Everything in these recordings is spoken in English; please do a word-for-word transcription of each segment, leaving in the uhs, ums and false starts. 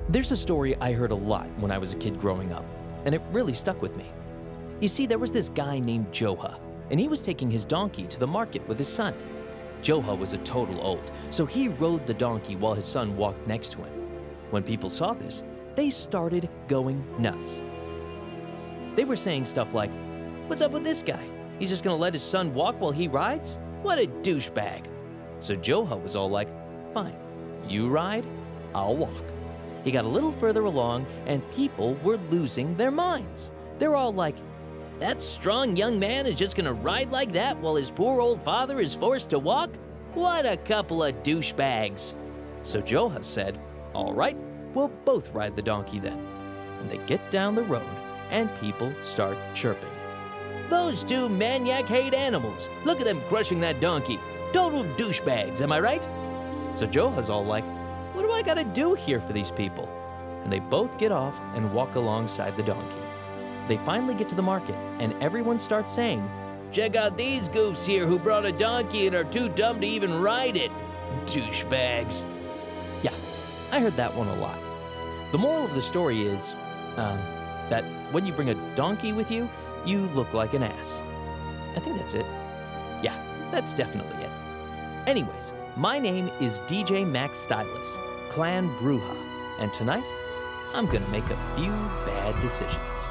There's a story I heard a lot when I was a kid growing up, and it really stuck with me. You see, there was this guy named Joha, and he was taking his donkey to the market with his son. Joha was a total old, so he rode the donkey while his son walked next to him. When people saw this, they started going nuts. They were saying stuff like, "What's up with this guy? He's just gonna let his son walk while he rides? What a douchebag." So Joha was all like, "Fine, you ride, I'll walk." He got a little further along, and people were losing their minds. They're all like, "That strong young man is just gonna ride like that while his poor old father is forced to walk? What a couple of douchebags." So Joha said, "All right, we'll both ride the donkey then." And they get down the road, and people start chirping. "Those two maniac hate animals. Look at them crushing that donkey. Total douchebags, am I right?" So Joha's all like, "What do I gotta do here for these people?" And they both get off and walk alongside the donkey. They finally get to the market, and everyone starts saying, "Check out these goofs here who brought a donkey and are too dumb to even ride it. Douchebags." Yeah, I heard that one a lot. The moral of the story is um, that when you bring a donkey with you, you look like an ass. I think that's it. Yeah, that's definitely it. Anyways, my name is D J Max Stylus, Clan Bruja, and tonight, I'm gonna make a few bad decisions.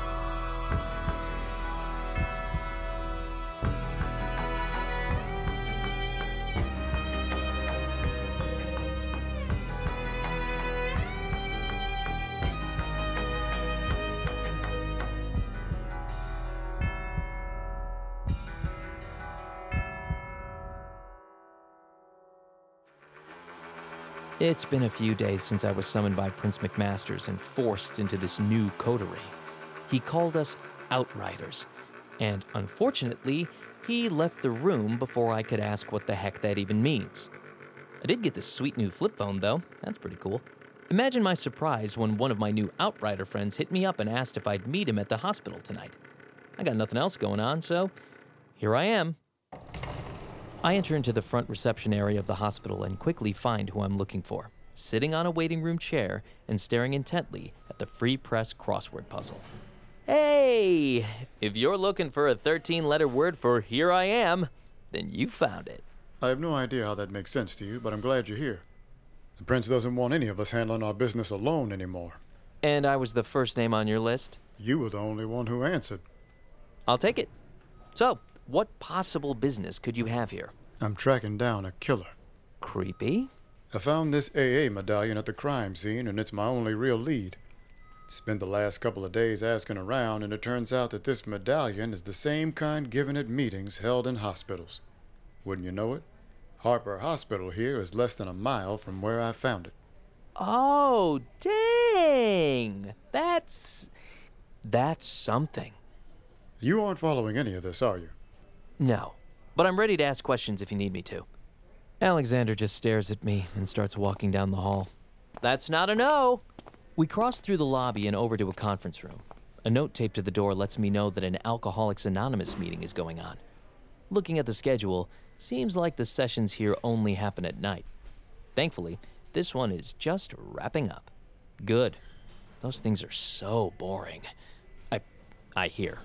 It's been a few days since I was summoned by Prince McMasters and forced into this new coterie. He called us Outriders, and unfortunately, he left the room before I could ask what the heck that even means. I did get this sweet new flip phone, though. That's pretty cool. Imagine my surprise when one of my new Outrider friends hit me up and asked if I'd meet him at the hospital tonight. I got nothing else going on, so here I am. I enter into the front reception area of the hospital and quickly find who I'm looking for, sitting on a waiting room chair and staring intently at the Free Press crossword puzzle. Hey, if you're looking for a thirteen-letter word for "here I am," then you found it. I have no idea how that makes sense to you, but I'm glad you're here. The prince doesn't want any of us handling our business alone anymore. And I was the first name on your list? You were the only one who answered. I'll take it. So, what possible business could you have here? I'm tracking down a killer. Creepy. I found this A A medallion at the crime scene, and it's my only real lead. Spent the last couple of days asking around, and it turns out that this medallion is the same kind given at meetings held in hospitals. Wouldn't you know it? Harper Hospital here is less than a mile from where I found it. Oh, dang! That's... that's something. You aren't following any of this, are you? No, but I'm ready to ask questions if you need me to. Alexander just stares at me and starts walking down the hall. That's not a no! We cross through the lobby and over to a conference room. A note taped to the door lets me know that an Alcoholics Anonymous meeting is going on. Looking at the schedule, seems like the sessions here only happen at night. Thankfully, this one is just wrapping up. Good. Those things are so boring. I... I hear.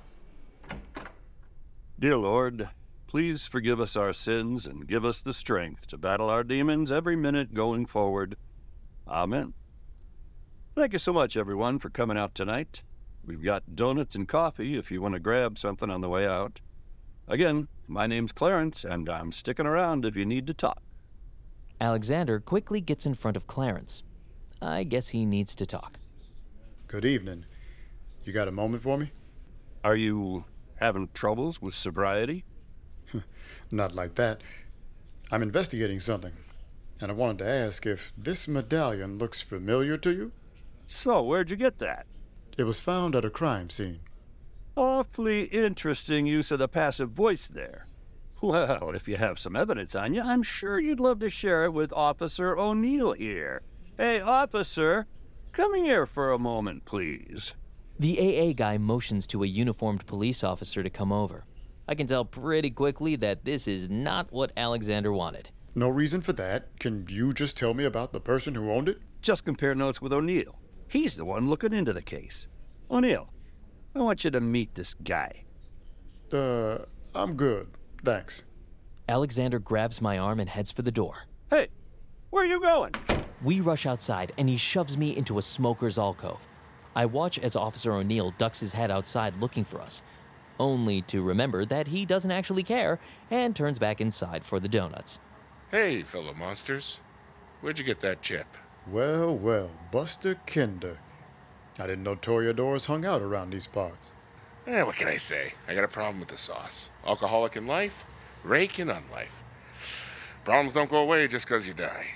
Dear Lord, please forgive us our sins and give us the strength to battle our demons every minute going forward. Amen. Thank you so much, everyone, for coming out tonight. We've got donuts and coffee if you want to grab something on the way out. Again, my name's Clarence, and I'm sticking around if you need to talk. Alexander quickly gets in front of Clarence. I guess he needs to talk. Good evening. You got a moment for me? Are you having troubles with sobriety? Not like that. I'm investigating something, and I wanted to ask if this medallion looks familiar to you? So, where'd you get that? It was found at a crime scene. Awfully interesting use of the passive voice there. Well, if you have some evidence on you, I'm sure you'd love to share it with Officer O'Neill here. Hey, officer, come here for a moment, please. The A A guy motions to a uniformed police officer to come over. I can tell pretty quickly that this is not what Alexander wanted. No reason for that. Can you just tell me about the person who owned it? Just compare notes with O'Neill. He's the one looking into the case. O'Neill, I want you to meet this guy. Uh, I'm good. Thanks. Alexander grabs my arm and heads for the door. Hey, where are you going? We rush outside, and he shoves me into a smoker's alcove. I watch as Officer O'Neill ducks his head outside looking for us, only to remember that he doesn't actually care and turns back inside for the donuts. Hey, fellow monsters. Where'd you get that chip? Well, well, Buster Kinder. I didn't know Toreadors hung out around these parts. Eh, what can I say? I got a problem with the sauce. Alcoholic in life, rake in unlife. Problems don't go away just 'cause you die.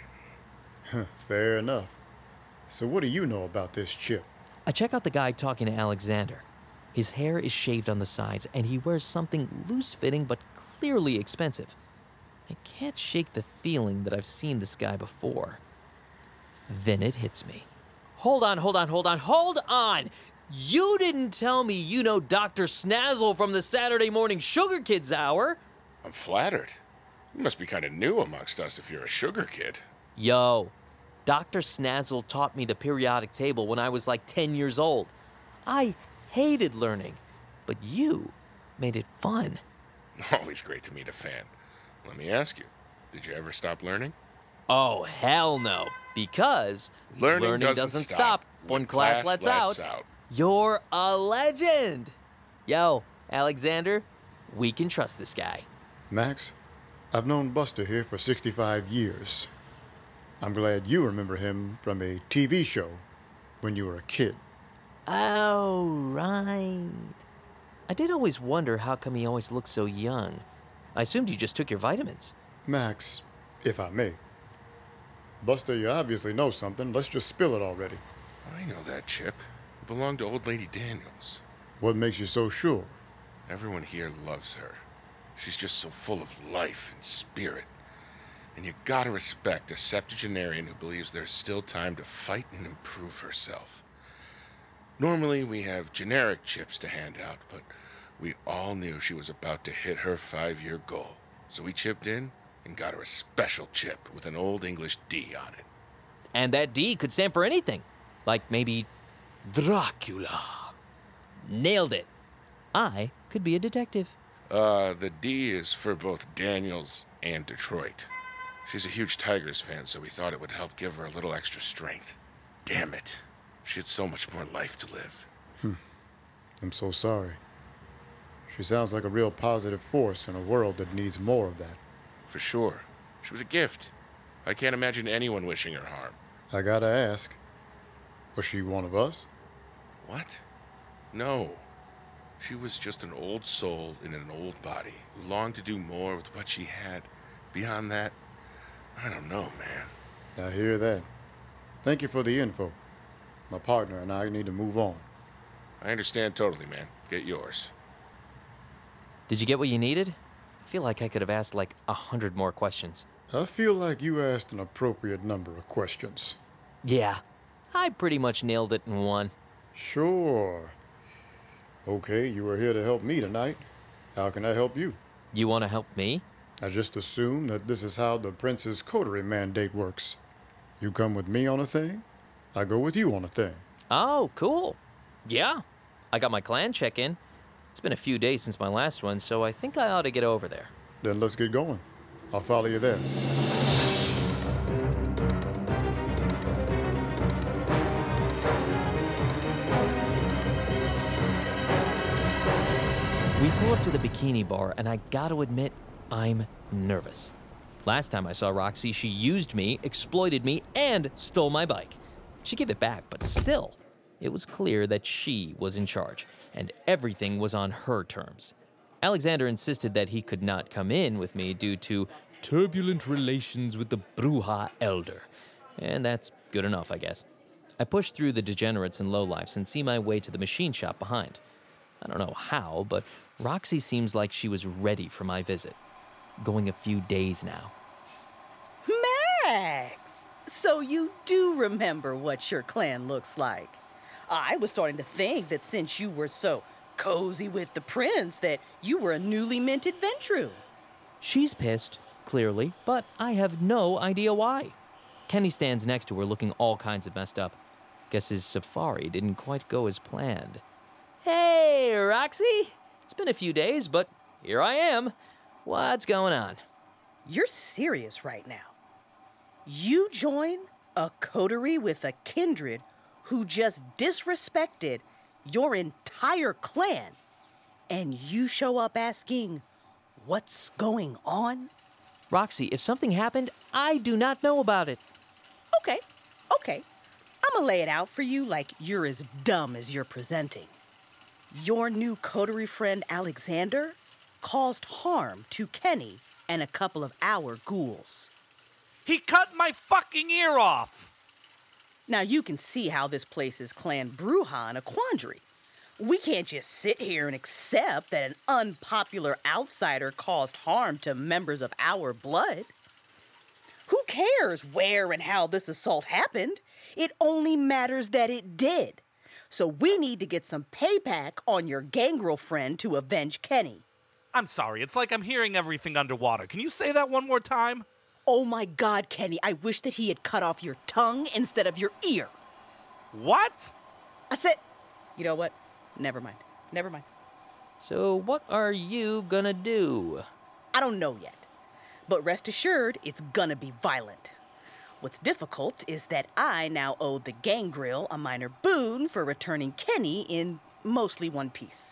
Fair enough. So what do you know about this chip? I check out the guy talking to Alexander. His hair is shaved on the sides, and he wears something loose-fitting but clearly expensive. I can't shake the feeling that I've seen this guy before. Then it hits me. Hold on, hold on, hold on, hold on! You didn't tell me you know Doctor Snazzle from the Saturday Morning Sugar Kids Hour. I'm flattered. You must be kind of new amongst us if you're a sugar kid. Yo, Doctor Snazzle taught me the periodic table when I was like ten years old. I hated learning, but you made it fun. Always great to meet a fan. Let me ask you, did you ever stop learning? Oh, hell no, because Learning doesn't doesn't stop stop when class lets out. out. You're a legend. Yo, Alexander, we can trust this guy. Max, I've known Buster here for sixty-five years. I'm glad you remember him from a T V show when you were a kid. Oh, right. I did always wonder how come he always looked so young. I assumed you just took your vitamins. Max, if I may. Buster, you obviously know something. Let's just spill it already. I know that chip. It belonged to old lady Daniels. What makes you so sure? Everyone here loves her. She's just so full of life and spirit. And you gotta respect a septuagenarian who believes there's still time to fight and improve herself. Normally we have generic chips to hand out, but we all knew she was about to hit her five-year goal. So we chipped in and got her a special chip with an Old English D on it. And that D could stand for anything. Like maybe Dracula. Nailed it. I could be a detective. Uh, the D is for both Daniels and Detroit. She's a huge Tigers fan, so we thought it would help give her a little extra strength. Damn it. She had so much more life to live. Hmm. I'm so sorry. She sounds like a real positive force in a world that needs more of that. For sure. She was a gift. I can't imagine anyone wishing her harm. I gotta ask, was she one of us? What? No. She was just an old soul in an old body who longed to do more with what she had. Beyond that, I don't know, man. I hear that. Thank you for the info. My partner and I need to move on. I understand totally, man. Get yours. Did you get what you needed? I feel like I could have asked like a hundred more questions. I feel like you asked an appropriate number of questions. Yeah, I pretty much nailed it in one. Sure. Okay, you were here to help me tonight. How can I help you? You want to help me? I just assume that this is how the Prince's coterie mandate works. You come with me on a thing, I go with you on a thing. Oh, cool. Yeah, I got my clan check-in. It's been a few days since my last one, so I think I ought to get over there. Then let's get going. I'll follow you there. We pull up to the bikini bar, and I gotta admit, I'm nervous. Last time I saw Roxy, she used me, exploited me, and stole my bike. She gave it back, but still, it was clear that she was in charge, and everything was on her terms. Alexander insisted that he could not come in with me due to turbulent relations with the Bruja Elder. And that's good enough, I guess. I push through the degenerates and lowlifes and see my way to the machine shop behind. I don't know how, but Roxy seems like she was ready for my visit. Going a few days now. Max! So you do remember what your clan looks like. I was starting to think that since you were so cozy with the prince that you were a newly minted Ventrue. She's pissed, clearly, but I have no idea why. Kenny stands next to her looking all kinds of messed up. Guess his safari didn't quite go as planned. Hey, Roxy! It's been a few days, but here I am. What's going on? You're serious right now. You join a coterie with a kindred who just disrespected your entire clan, and you show up asking, what's going on? Roxy, if something happened, I do not know about it. Okay, okay. I'm gonna lay it out for you like you're as dumb as you're presenting. Your new coterie friend Alexander caused harm to Kenny and a couple of our ghouls. He cut my fucking ear off! Now you can see how this places Clan Bruja in a quandary. We can't just sit here and accept that an unpopular outsider caused harm to members of our blood. Who cares where and how this assault happened? It only matters that it did. So we need to get some payback on your gangrel friend to avenge Kenny. I'm sorry, it's like I'm hearing everything underwater. Can you say that one more time? Oh my God, Kenny, I wish that he had cut off your tongue instead of your ear. What? I said, you know what? Never mind. Never mind. So what are you gonna do? I don't know yet. But rest assured, it's gonna be violent. What's difficult is that I now owe the gangrel a minor boon for returning Kenny in mostly one piece.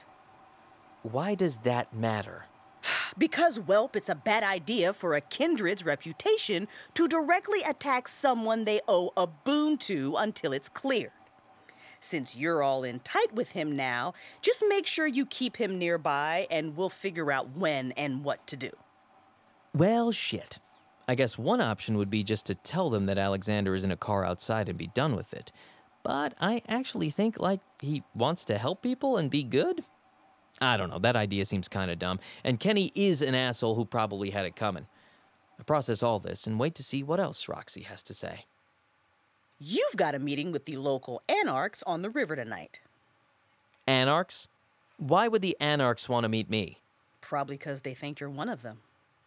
Why does that matter? Because, Welp, it's a bad idea for a kindred's reputation to directly attack someone they owe a boon to until it's cleared. Since you're all in tight with him now, just make sure you keep him nearby and we'll figure out when and what to do. Well, shit. I guess one option would be just to tell them that Alexander is in a car outside and be done with it. But I actually think, like, he wants to help people and be good. I don't know, that idea seems kind of dumb, and Kenny is an asshole who probably had it coming. I process all this and wait to see what else Roxy has to say. You've got a meeting with the local anarchs on the river tonight. Anarchs? Why would the anarchs want to meet me? Probably because they think you're one of them.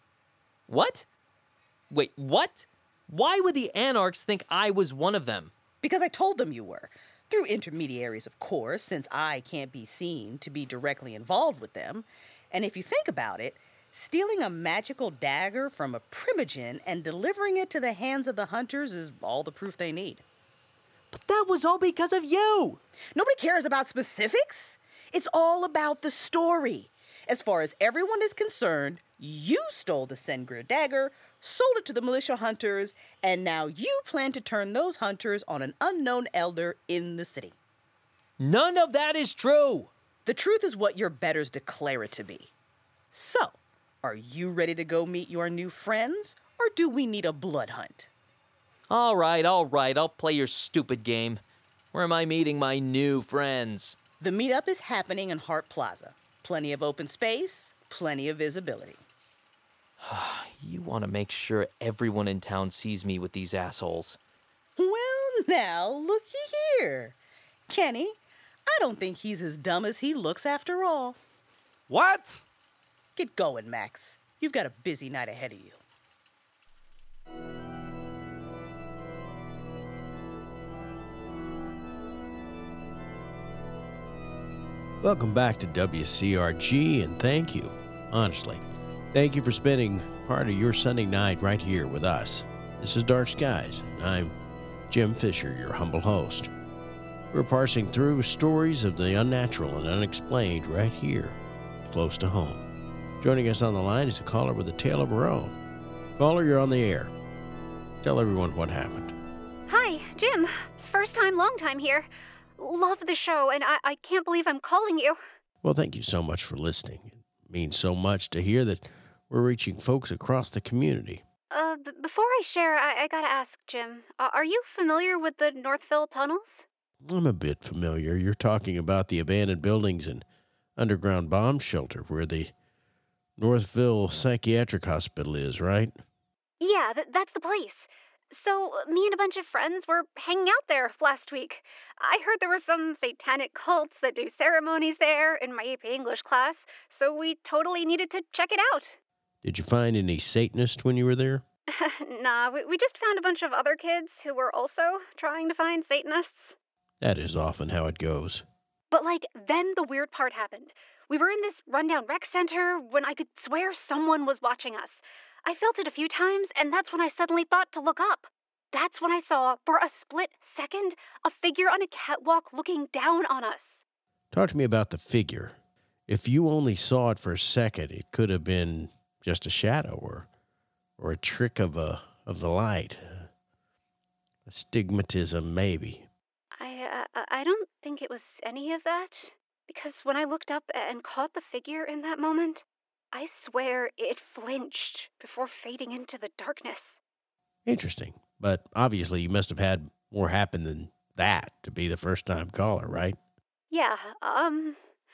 What? Wait, what? Why would the anarchs think I was one of them? Because I told them you were. Through intermediaries, of course, since I can't be seen to be directly involved with them. And if you think about it, stealing a magical dagger from a primogen and delivering it to the hands of the hunters is all the proof they need. But that was all because of you! Nobody cares about specifics. It's all about the story. As far as everyone is concerned, you stole the Sengir dagger, sold it to the militia hunters, and now you plan to turn those hunters on an unknown elder in the city. None of that is true! The truth is what your betters declare it to be. So, are you ready to go meet your new friends, or do we need a blood hunt? All right, all right, I'll play your stupid game. Where am I meeting my new friends? The meetup is happening in Hart Plaza. Plenty of open space, plenty of visibility. You want to make sure everyone in town sees me with these assholes. Well, now, looky here. Kenny, I don't think he's as dumb as he looks after all. What? Get going, Max. You've got a busy night ahead of you. Welcome back to W C R G, and thank you, honestly. Thank you for spending part of your Sunday night right here with us. This is Dark Skies, and I'm Jim Fisher, your humble host. We're parsing through stories of the unnatural and unexplained right here, close to home. Joining us on the line is a caller with a tale of her own. Caller, you're on the air. Tell everyone what happened. Hi, Jim. First time, long time here. Love the show, and I, I can't believe I'm calling you. Well, thank you so much for listening. It means so much to hear that we're reaching folks across the community. Uh, b- before I share, I, I gotta ask, Jim, uh, are you familiar with the Northville tunnels? I'm a bit familiar. You're talking about the abandoned buildings and underground bomb shelter where the Northville Psychiatric Hospital is, right? Yeah, th- that's the place. So, me and a bunch of friends were hanging out there last week. I heard there were some satanic cults that do ceremonies there in my A P English class, so we totally needed to check it out. Did you find any Satanists when you were there? Nah, we, we just found a bunch of other kids who were also trying to find Satanists. That is often how it goes. But, like, then the weird part happened. We were in this rundown rec center when I could swear someone was watching us. I felt it a few times, and that's when I suddenly thought to look up. That's when I saw, for a split second, a figure on a catwalk looking down on us. Talk to me about the figure. If you only saw it for a second, it could have been just a shadow or or a trick of a of the light. A stigmatism, maybe. I, uh, I don't think it was any of that, because when I looked up and caught the figure in that moment, I swear it flinched before fading into the darkness. Interesting. But obviously you must have had more happen than that to be the first-time caller, right? Yeah, um...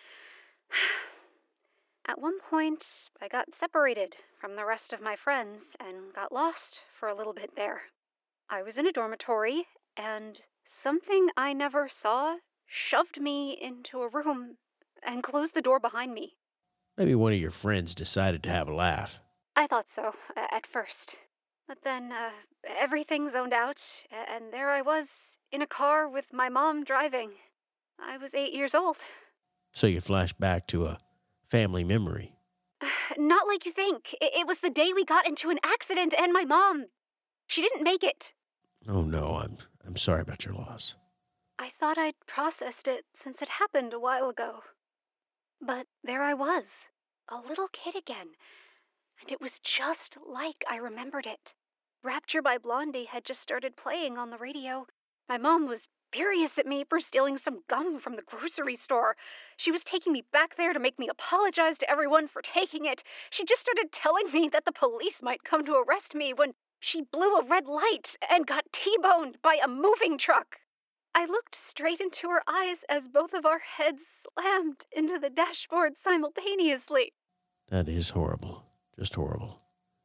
At one point, I got separated from the rest of my friends and got lost for a little bit there. I was in a dormitory, and something I never saw shoved me into a room and closed the door behind me. Maybe one of your friends decided to have a laugh. I thought so, uh, at first. But then, uh, everything zoned out, and there I was, in a car with my mom driving. I was eight years old. So you flash back to a family memory. Not like you think. It, it was the day we got into an accident, and my mom, she didn't make it. Oh no, I'm I'm sorry about your loss. I thought I'd processed it since it happened a while ago. But there I was, a little kid again, and it was just like I remembered it. Rapture by Blondie had just started playing on the radio. My mom was furious at me for stealing some gum from the grocery store. She was taking me back there to make me apologize to everyone for taking it. She just started telling me that the police might come to arrest me when she blew a red light and got T-boned by a moving truck. I looked straight into her eyes as both of our heads slammed into the dashboard simultaneously. That is horrible. Just horrible.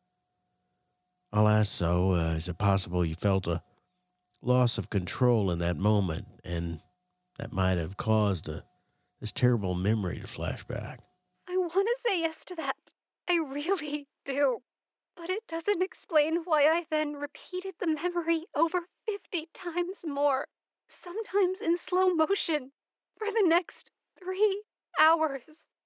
I'll ask, so, uh, is it possible you felt a loss of control in that moment, and that might have caused a, this terrible memory to flash back? I want to say yes to that. I really do. But it doesn't explain why I then repeated the memory over fifty times more, sometimes in slow motion, for the next three hours.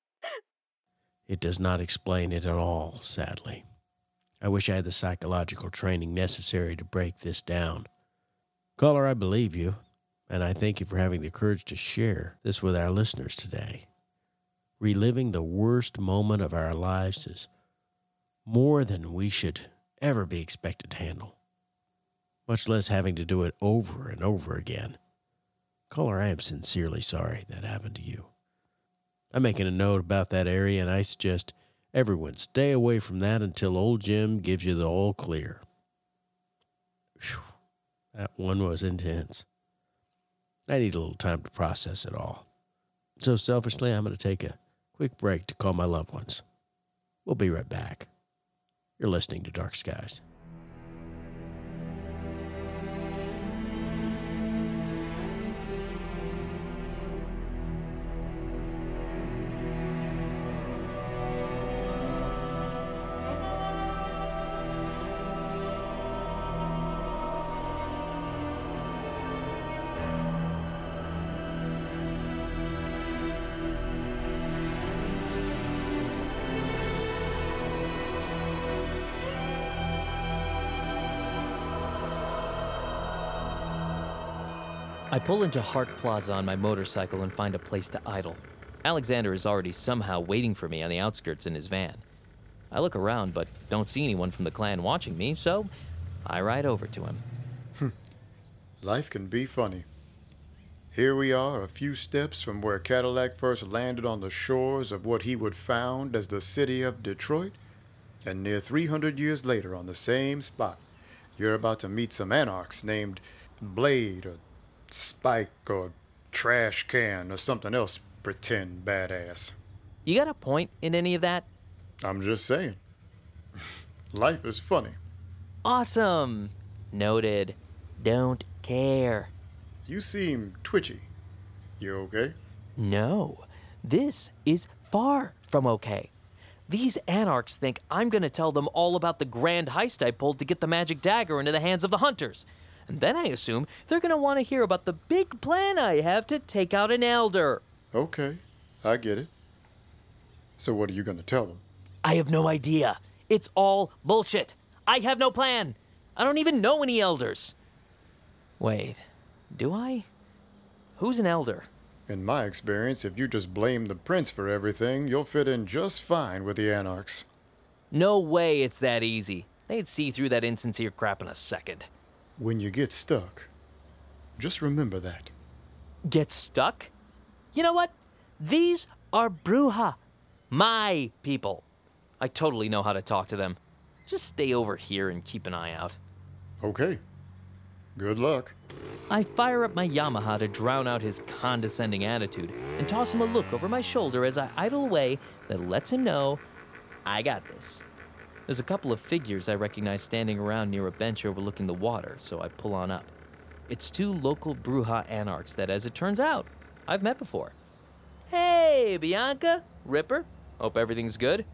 It does not explain it at all, sadly. I wish I had the psychological training necessary to break this down. Caller, I believe you, and I thank you for having the courage to share this with our listeners today. Reliving the worst moment of our lives is more than we should ever be expected to handle, much less having to do it over and over again. Caller, I am sincerely sorry that happened to you. I'm making a note about that area, and I suggest everyone stay away from that until old Jim gives you the all clear. Whew. That one was intense. I need a little time to process it all. So selfishly, I'm going to take a quick break to call my loved ones. We'll be right back. You're listening to Dark Skies. I pull into Hart Plaza on my motorcycle and find a place to idle. Alexander is already somehow waiting for me on the outskirts in his van. I look around but don't see anyone from the clan watching me, so I ride over to him. Life can be funny. Here we are, a few steps from where Cadillac first landed on the shores of what he would found as the city of Detroit, and near three hundred years later on the same spot, you're about to meet some anarchs named Blade or Spike or Trash Can or something else pretend badass. You got a point in any of that? I'm just saying. Life is funny. Awesome. Noted. Don't care. You seem twitchy. You okay? No. This is far from okay. These anarchs think I'm going to tell them all about the grand heist I pulled to get the magic dagger into the hands of the hunters. And then I assume they're gonna want to hear about the big plan I have to take out an elder. Okay, I get it. So what are you going to tell them? I have no idea. It's all bullshit. I have no plan. I don't even know any elders. Wait, do I? Who's an elder? In my experience, if you just blame the prince for everything, you'll fit in just fine with the Anarchs. No way it's that easy. They'd see through that insincere crap in a second. When you get stuck, just remember that. Get stuck? You know what? These are Brujah. My people. I totally know how to talk to them. Just stay over here and keep an eye out. Okay. Good luck. I fire up my Yamaha to drown out his condescending attitude and toss him a look over my shoulder as I idle away that lets him know I got this. There's a couple of figures I recognize standing around near a bench overlooking the water, so I pull on up. It's two local Brujah Anarchs that, as it turns out, I've met before. Hey, Bianca, Ripper. Hope everything's good.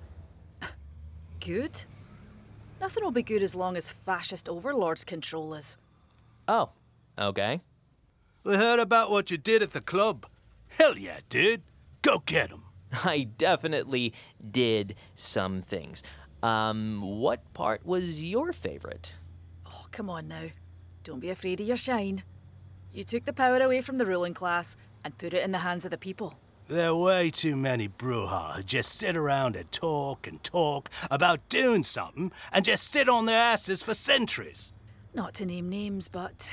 Good? Nothing will be good as long as fascist overlords control us. Oh, okay. We heard about what you did at the club. Hell yeah, dude. Go get 'em. I definitely did some things. Um, what part was your favorite? Oh, come on now. Don't be afraid of your shine. You took the power away from the ruling class and put it in the hands of the people. There are way too many Brujah who just sit around and talk and talk about doing something and just sit on their asses for centuries. Not to name names, but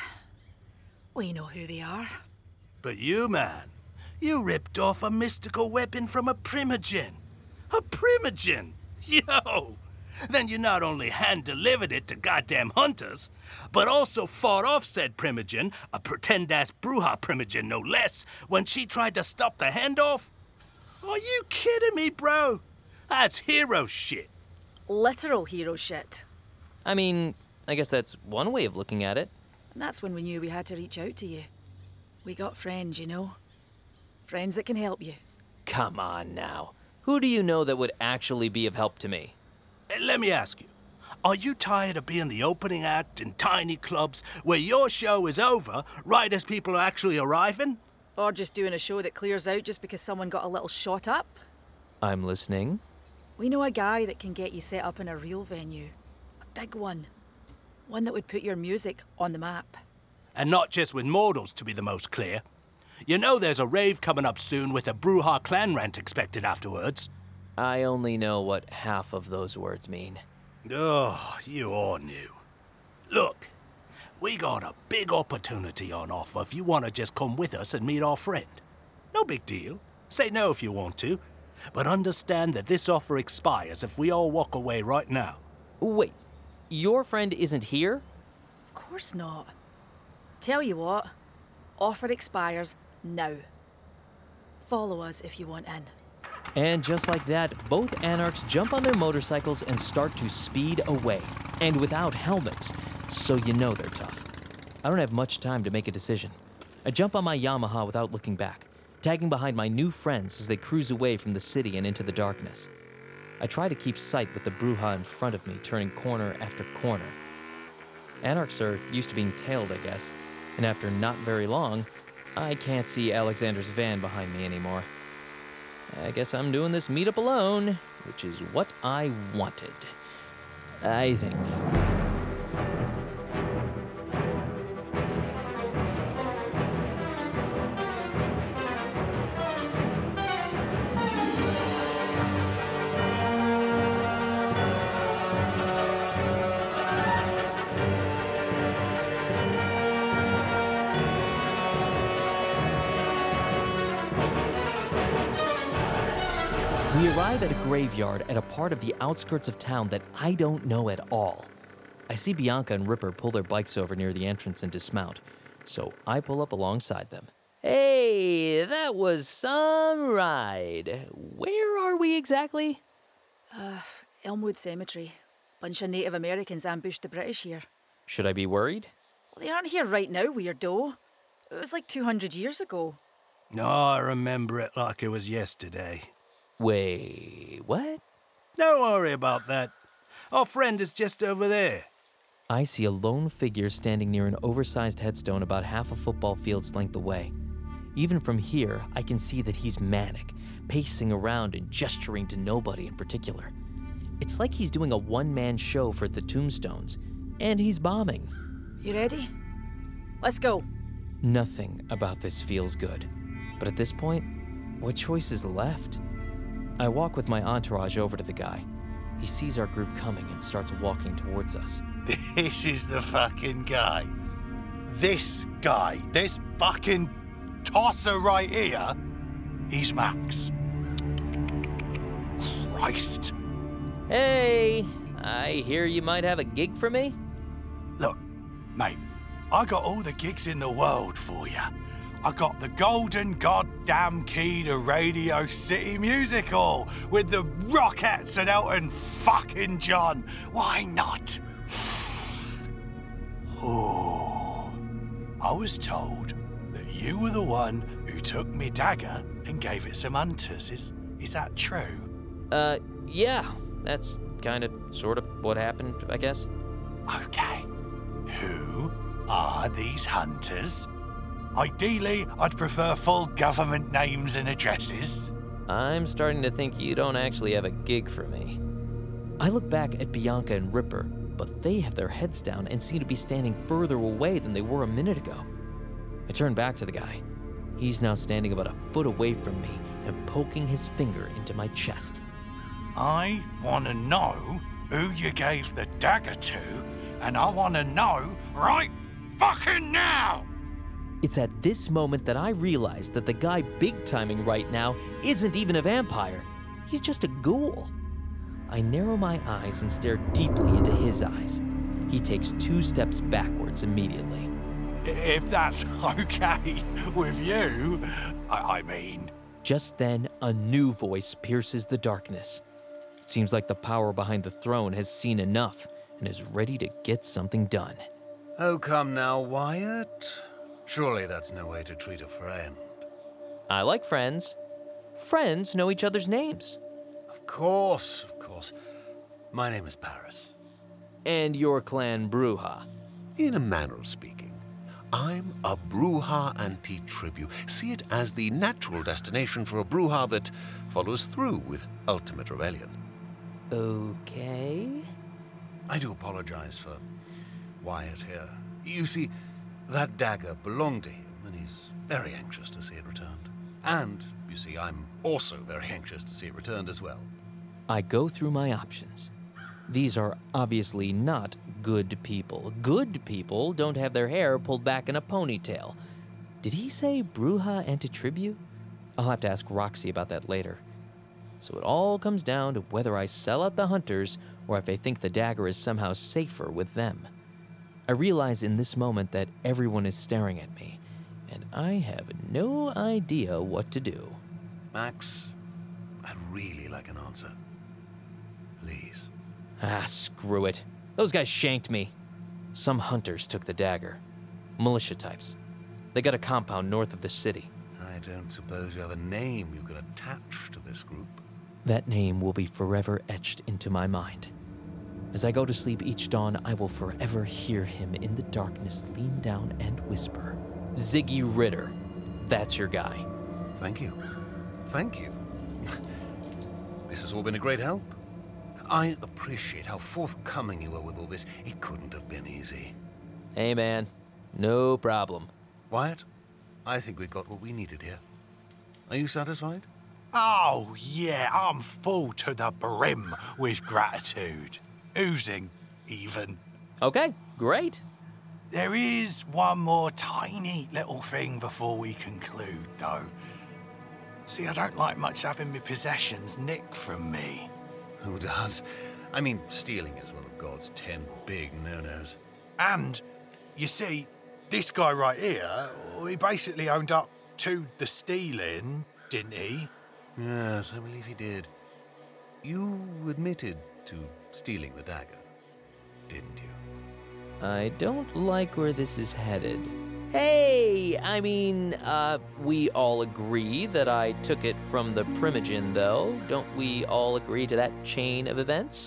we know who they are. But you, man, you ripped off a mystical weapon from a primogen. A primogen? Yo! Then you not only hand-delivered it to goddamn hunters, but also fought off said primogen, a pretend-ass Brujah primogen no less, when she tried to stop the handoff? Are you kidding me, bro? That's hero shit. Literal hero shit. I mean, I guess that's one way of looking at it. And that's when we knew we had to reach out to you. We got friends, you know? Friends that can help you. Come on now. Who do you know that would actually be of help to me? Let me ask you, are you tired of being the opening act in tiny clubs where your show is over right as people are actually arriving? Or just doing a show that clears out just because someone got a little shot up? I'm listening. We know a guy that can get you set up in a real venue. A big one. One that would put your music on the map. And not just with mortals, to be the most clear. You know there's a rave coming up soon with a Brujah clan rant expected afterwards. I only know what half of those words mean. Oh, you all knew. Look, we got a big opportunity on offer if you want to just come with us and meet our friend. No big deal. Say no if you want to. But understand that this offer expires if we all walk away right now. Wait, your friend isn't here? Of course not. Tell you what, offer expires now. Follow us if you want in. And just like that, both Anarchs jump on their motorcycles and start to speed away. And without helmets, so you know they're tough. I don't have much time to make a decision. I jump on my Yamaha without looking back, tagging behind my new friends as they cruise away from the city and into the darkness. I try to keep sight with the Brujah in front of me, turning corner after corner. Anarchs are used to being tailed, I guess, and after not very long, I can't see Alexander's van behind me anymore. I guess I'm doing this meetup alone, which is what I wanted. I think. We arrive at a graveyard at a part of the outskirts of town that I don't know at all. I see Bianca and Ripper pull their bikes over near the entrance and dismount, so I pull up alongside them. Hey, that was some ride. Where are we exactly? Uh, Elmwood Cemetery. Bunch of Native Americans ambushed the British here. Should I be worried? Well, they aren't here right now, weirdo. It was like two hundred years ago. No, I remember it like it was yesterday. Wait, what? Don't worry about that. Our friend is just over there. I see a lone figure standing near an oversized headstone about half a football field's length away. Even from here, I can see that he's manic, pacing around and gesturing to nobody in particular. It's like he's doing a one-man show for the tombstones, and he's bombing. You ready? Let's go. Nothing about this feels good. But at this point, what choice is left? I walk with my entourage over to the guy. He sees our group coming and starts walking towards us. This is the fucking guy. This guy, this fucking tosser right here, he's Max. Christ. Hey, I hear you might have a gig for me? Look, mate, I got all the gigs in the world for you. I got the golden goddamn key to Radio City Music Hall with the Rockettes and Elton fucking John. Why not? Oh, I was told that you were the one who took me dagger and gave it some hunters. Is is that true? Uh, yeah, that's kind of, sort of what happened, I guess. Okay. Who are these hunters? Ideally, I'd prefer full government names and addresses. I'm starting to think you don't actually have a gig for me. I look back at Bianca and Ripper, but they have their heads down and seem to be standing further away than they were a minute ago. I turn back to the guy. He's now standing about a foot away from me and poking his finger into my chest. I want to know who you gave the dagger to, and I want to know right fucking now! It's at this moment that I realize that the guy big-timing right now isn't even a vampire. He's just a ghoul. I narrow my eyes and stare deeply into his eyes. He takes two steps backwards immediately. If that's okay with you, I, I mean... Just then, a new voice pierces the darkness. It seems like the power behind the throne has seen enough and is ready to get something done. Oh, come now, Wyatt. Surely that's no way to treat a friend. I like friends. Friends know each other's names. Of course, of course. My name is Paris. And your clan Brujah. In a manner of speaking, I'm a Brujah anti-tribu. See it as the natural destination for a Brujah that follows through with ultimate rebellion. Okay. I do apologize for Wyatt here. You see, that dagger belonged to him, and he's very anxious to see it returned. And, you see, I'm also very anxious to see it returned as well. I go through my options. These are obviously not good people. Good people don't have their hair pulled back in a ponytail. Did he say Brujah anti-tribu? I'll have to ask Roxy about that later. So it all comes down to whether I sell out the hunters or if I think the dagger is somehow safer with them. I realize in this moment that everyone is staring at me, and I have no idea what to do. Max, I'd really like an answer. Please. Ah, screw it. Those guys shanked me. Some hunters took the dagger. Militia types. They got a compound north of the city. I don't suppose you have a name you could attach to this group. That name will be forever etched into my mind. As I go to sleep each dawn, I will forever hear him in the darkness lean down and whisper, Ziggy Ritter, that's your guy. Thank you. Thank you. This has all been a great help. I appreciate how forthcoming you were with all this. It couldn't have been easy. Hey, man. No problem. Wyatt, I think we got what we needed here. Are you satisfied? Oh, yeah, I'm full to the brim with gratitude. Oozing, even. Okay, great. There is one more tiny little thing before we conclude, though. See, I don't like much having my possessions nicked from me. Who does? I mean, stealing is one of God's ten big no-nos. And, you see, this guy right here, he basically owned up to the stealing, didn't he? Yes, I believe he did. You admitted to stealing the dagger, didn't you? I don't like where this is headed. Hey, I mean, uh, we all agree that I took it from the Primogen, though. Don't we all agree to that chain of events?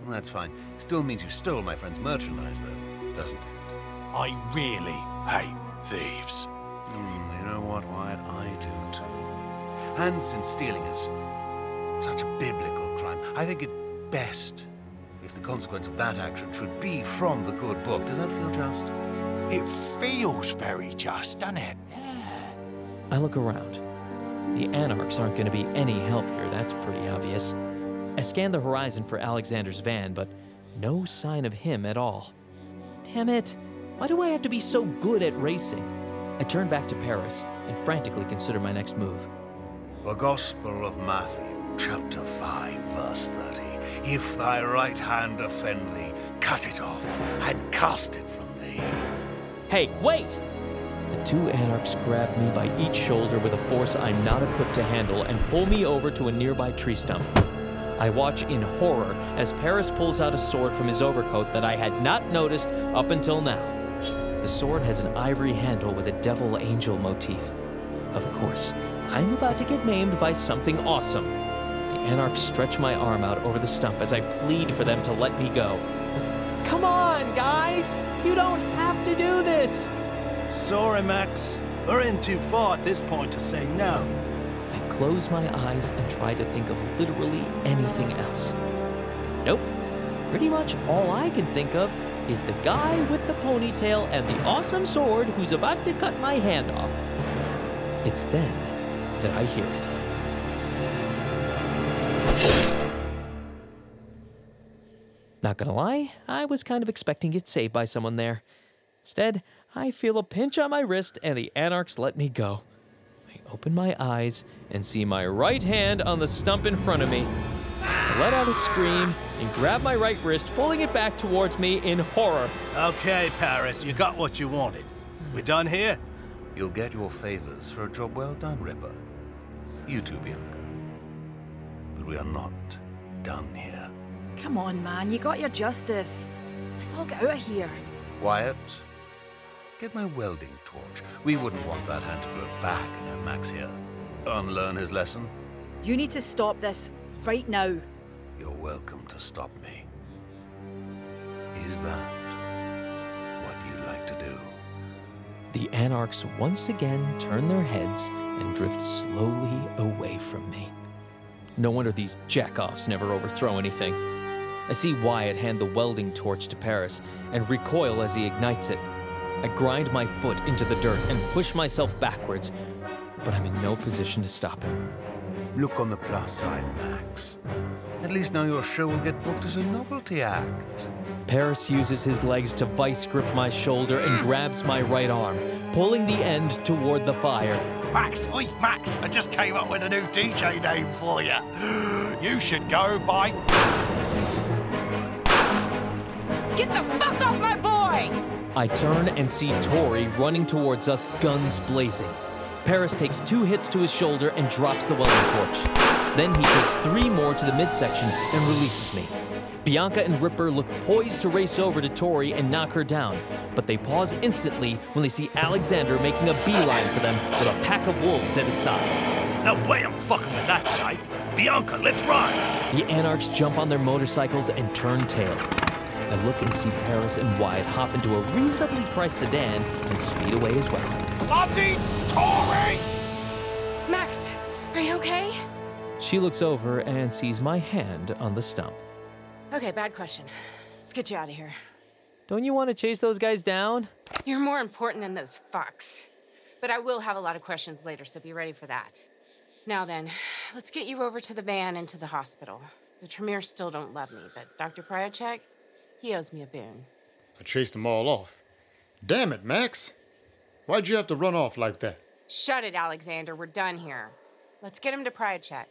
That's fine. Still means you stole my friend's merchandise, though, doesn't it? I really hate thieves. Mm, you know what, Wyatt? I do too. And since stealing is such a biblical crime, I think it best if the consequence of that action should be from the good book. Does that feel just? It feels very just, doesn't it? I look around. The Anarchs aren't going to be any help here, that's pretty obvious. I scan the horizon for Alexander's van, but no sign of him at all. Damn it! Why do I have to be so good at racing? I turn back to Paris and frantically consider my next move. The Gospel of Matthew, chapter five, verse thirty. If thy right hand offend thee, cut it off and cast it from thee. Hey, wait! The two Anarchs grab me by each shoulder with a force I'm not equipped to handle and pull me over to a nearby tree stump. I watch in horror as Paris pulls out a sword from his overcoat that I had not noticed up until now. The sword has an ivory handle with a devil-angel motif. Of course, I'm about to get maimed by something awesome. The Anarchs stretch my arm out over the stump as I plead for them to let me go. Come on, guys! You don't have to do this! Sorry, Max. We're in too far at this point to say no. I close my eyes and try to think of literally anything else. Nope. Pretty much all I can think of is the guy with the ponytail and the awesome sword who's about to cut my hand off. It's then that I hear it. Not gonna lie, I was kind of expecting to get saved by someone there. Instead, I feel a pinch on my wrist and the Anarchs let me go. I open my eyes and see my right hand on the stump in front of me. I let out a scream and grab my right wrist, pulling it back towards me in horror. Okay, Paris, you got what you wanted. We done here? You'll get your favors for a job well done, Ripper. You too, Bianca. But we are not done here. Come on, man, you got your justice. Let's all get out of here. Wyatt, get my welding torch. We wouldn't want that hand to grow back and have Max here. Unlearn his lesson. You need to stop this right now. You're welcome to stop me. Is that what you'd like to do? The Anarchs once again turn their heads and drift slowly away from me. No wonder these jackoffs never overthrow anything. I see Wyatt hand the welding torch to Paris and recoil as he ignites it. I grind my foot into the dirt and push myself backwards, but I'm in no position to stop him. Look on the plus side, Max. At least now your show will get booked as a novelty act. Paris uses his legs to vice grip my shoulder and grabs my right arm, pulling the end toward the fire. Max, oi, Max, I just came up with a new D J name for you. You should go by... Get the fuck off my boy! I turn and see Tori running towards us, guns blazing. Paris takes two hits to his shoulder and drops the welding torch. Then he takes three more to the midsection and releases me. Bianca and Ripper look poised to race over to Tori and knock her down, but they pause instantly when they see Alexander making a beeline for them with a pack of wolves at his side. No way I'm fucking with that tonight. Bianca, let's ride! The Anarchs jump on their motorcycles and turn tail. I look and see Paris and Wyatt hop into a reasonably priced sedan and speed away as well. Bloody Tori! Max, are you okay? She looks over and sees my hand on the stump. Okay, bad question. Let's get you out of here. Don't you want to chase those guys down? You're more important than those fucks. But I will have a lot of questions later, so be ready for that. Now then, let's get you over to the van and to the hospital. The Tremere still don't love me, but Doctor Pryachek, he owes me a boon. I chased them all off. Damn it, Max. Why'd you have to run off like that? Shut it, Alexander. We're done here. Let's get him to Pryachek.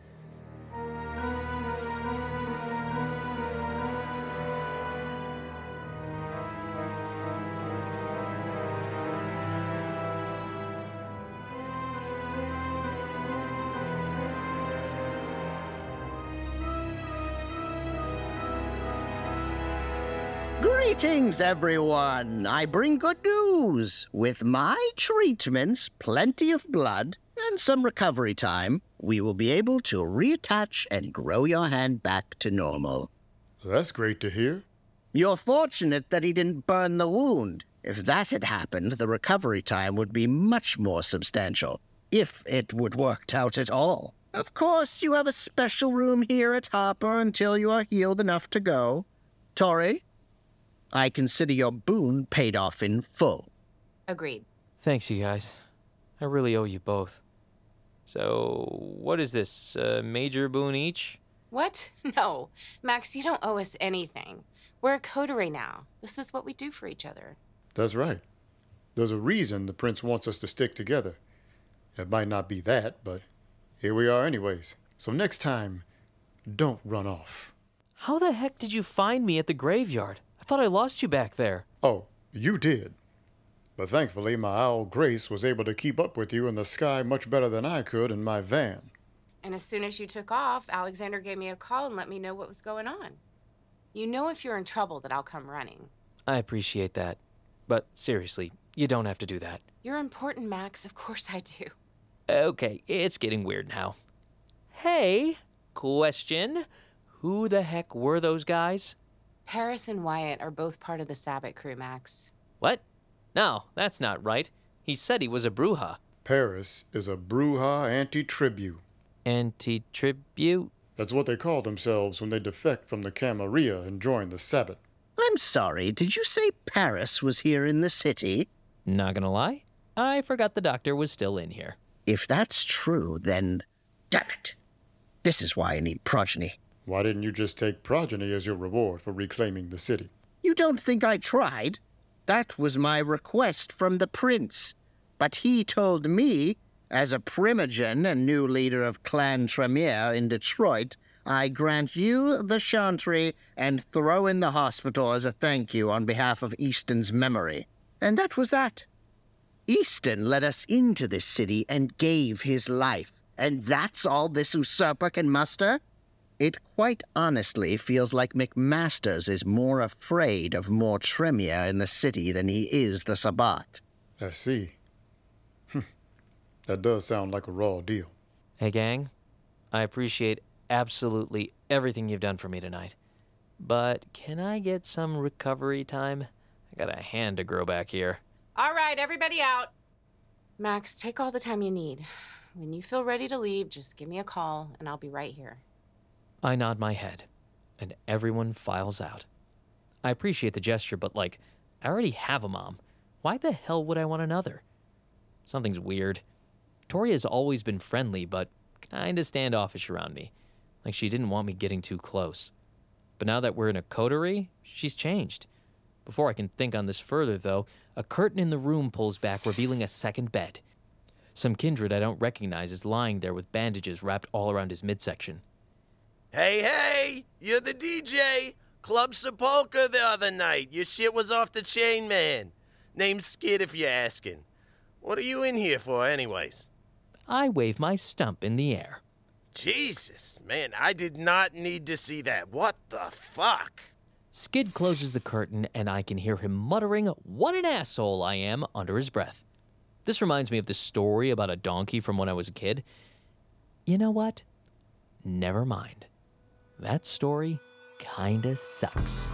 Greetings, everyone. I bring good news. With my treatments, plenty of blood, and some recovery time, we will be able to reattach and grow your hand back to normal. That's great to hear. You're fortunate that he didn't burn the wound. If that had happened, the recovery time would be much more substantial, if it would worked out at all. Of course, you have a special room here at Harper until you are healed enough to go. Tori, I consider your boon paid off in full. Agreed. Thanks, you guys. I really owe you both. So, what is this, a major boon each? What? No. Max, you don't owe us anything. We're a coterie now. This is what we do for each other. That's right. There's a reason the prince wants us to stick together. It might not be that, but here we are anyways. So next time, don't run off. How the heck did you find me at the graveyard? I thought I lost you back there. Oh, you did. But thankfully, my owl Grace was able to keep up with you in the sky much better than I could in my van. And as soon as you took off, Alexander gave me a call and let me know what was going on. You know if you're in trouble that I'll come running. I appreciate that. But seriously, you don't have to do that. You're important, Max. Of course I do. Okay, it's getting weird now. Hey, question. Who the heck were those guys? Paris and Wyatt are both part of the Sabbath crew, Max. What? No, that's not right. He said he was a Brujah. Paris is a Brujah anti-tribute. Anti-tribute? That's what they call themselves when they defect from the Camarilla and join the Sabbath. I'm sorry, did you say Paris was here in the city? Not gonna lie, I forgot the doctor was still in here. If that's true, then... Damn it. This is why I need progeny. Why didn't you just take progeny as your reward for reclaiming the city? You don't think I tried? That was my request from the prince. But he told me, as a primogen and new leader of Clan Tremere in Detroit, I grant you the Chantry and throw in the hospital as a thank you on behalf of Easton's memory. And that was that. Easton let us into this city and gave his life. And that's all this usurper can muster? It quite honestly feels like McMasters is more afraid of more Tremere in the city than he is the Sabbat. I see. That does sound like a raw deal. Hey, gang. I appreciate absolutely everything you've done for me tonight. But can I get some recovery time? I got a hand to grow back here. All right, everybody out. Max, take all the time you need. When you feel ready to leave, just give me a call, and I'll be right here. I nod my head, and everyone files out. I appreciate the gesture, but, like, I already have a mom. Why the hell would I want another? Something's weird. Tori has always been friendly, but kinda standoffish around me. Like she didn't want me getting too close. But now that we're in a coterie, she's changed. Before I can think on this further, though, a curtain in the room pulls back, revealing a second bed. Some kindred I don't recognize is lying there with bandages wrapped all around his midsection. Hey, hey! You're the D J! Club Sepulchre the other night. Your shit was off the chain, man. Name's Skid if you're asking. What are you in here for, anyways? I wave my stump in the air. Jesus, man, I did not need to see that. What the fuck? Skid closes the curtain, and I can hear him muttering, "What an asshole I am," under his breath. This reminds me of the story about a donkey from when I was a kid. You know what? Never mind. That story kinda sucks.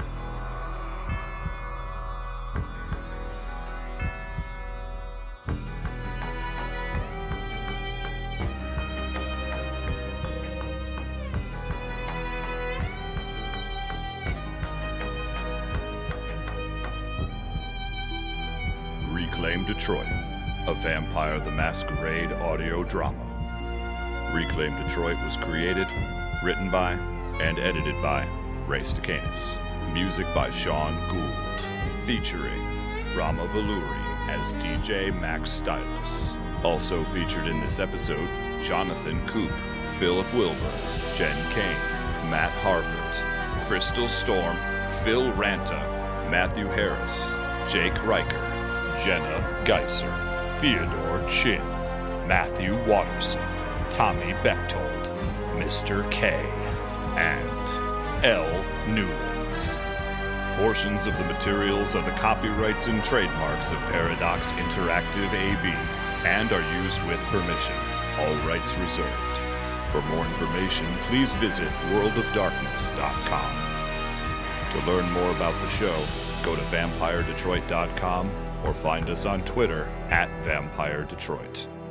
Reclaim Detroit, a Vampire the Masquerade audio drama. Reclaim Detroit was created, written by, and edited by Ray Stacanis. Music by Sean Gould. Featuring Rama Valuri as D J Max Stylus. Also featured in this episode, Jonathan Coop, Philip Wilbur, Jen Kane, Matt Harbert, Crystal Storm, Phil Ranta, Matthew Harris, Jake Riker, Jenna Geiser, Theodore Chin, Matthew Watterson, Tommy Bechtold, Mister K, and L. Newlands. Portions of the materials are the copyrights and trademarks of Paradox Interactive A B and are used with permission. All rights reserved. For more information, please visit world of darkness dot com. To learn more about the show, go to vampire detroit dot com or find us on Twitter at Vampire Detroit.